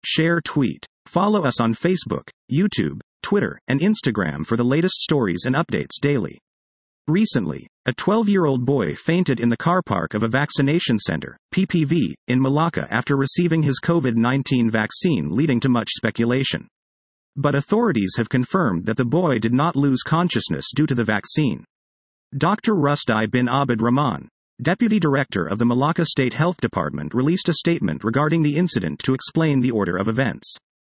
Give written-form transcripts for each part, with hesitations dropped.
share, tweet. Follow us on Facebook, YouTube, Twitter, and Instagram for the latest stories and updates daily. Recently, a 12-year-old boy fainted in the car park of a vaccination center, PPV, in Malacca after receiving his COVID-19 vaccine, leading to much speculation. But authorities have confirmed that the boy did not lose consciousness due to the vaccine. Dr. Rusdi bin Abd Rahman, Deputy Director of the Malacca State Health Department, released a statement regarding the incident to explain the order of events.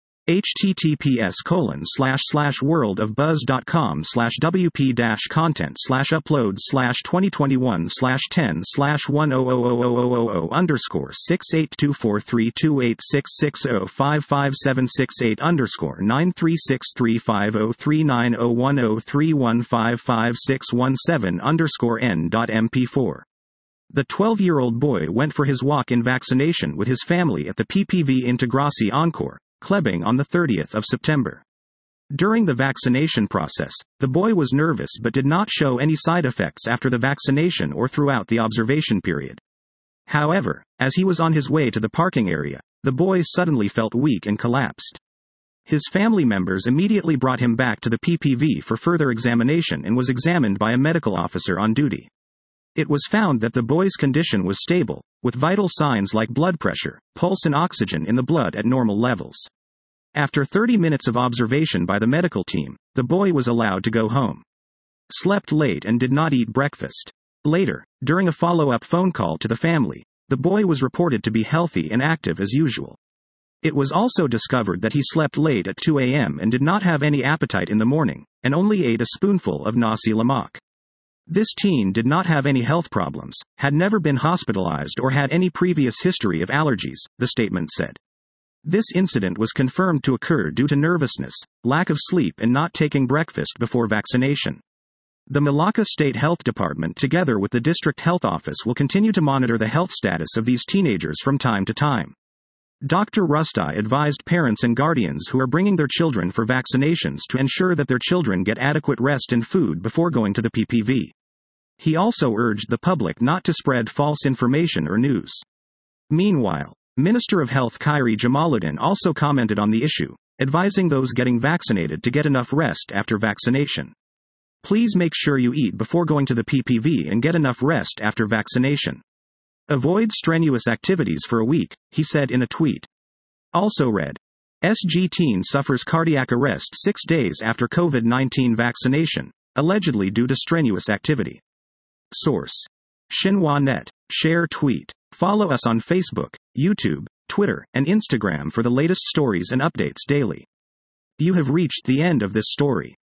https://world-buzz.com/upload/2021/10/10/10066855680557668093635039010055617_N.MP4. The 12-year-old boy went for his walk in vaccination with his family at the PPV Integraci Encore, Klebing, on the 30th of September. During the vaccination process, the boy was nervous but did not show any side effects after the vaccination or throughout the observation period. However, as he was on his way to the parking area, the boy suddenly felt weak and collapsed. His family members immediately brought him back to the PPV for further examination and was examined by a medical officer on duty. It was found that the boy's condition was stable, with vital signs like blood pressure, pulse and oxygen in the blood at normal levels. After 30 minutes of observation by the medical team, the boy was allowed to go home. Slept late and did not eat breakfast. Later, during a follow-up phone call to the family, the boy was reported to be healthy and active as usual. It was also discovered that he slept late at 2 a.m. and did not have any appetite in the morning, and only ate a spoonful of nasi lemak. This teen did not have any health problems, had never been hospitalized or had any previous history of allergies, the statement said. This incident was confirmed to occur due to nervousness, lack of sleep and not taking breakfast before vaccination. The Malacca State Health Department together with the District Health Office will continue to monitor the health status of these teenagers from time to time. Dr. Rusdi advised parents and guardians who are bringing their children for vaccinations to ensure that their children get adequate rest and food before going to the PPV. He also urged the public not to spread false information or news. Meanwhile, Minister of Health Khairi Jamaluddin also commented on the issue, advising those getting vaccinated to get enough rest after vaccination. Please make sure you eat before going to the PPV and get enough rest after vaccination. Avoid strenuous activities for a week, he said in a tweet. Also read, SG teen suffers cardiac arrest 6 days after COVID-19 vaccination, allegedly due to strenuous activity. Source: Xinhua Net. Share, tweet. Follow us on Facebook, YouTube, Twitter, and Instagram for the latest stories and updates daily. You have reached the end of this story.